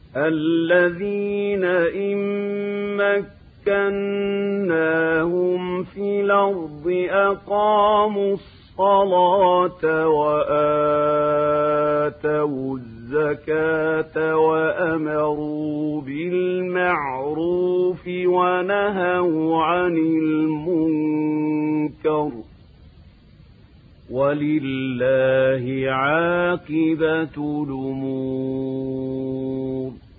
الذين إن مكناهم في الأرض أقاموا الصلاة وآتوا الزكاة وأمروا بالمعروف ونهوا عن المنكر ولله عاقبة الأمور.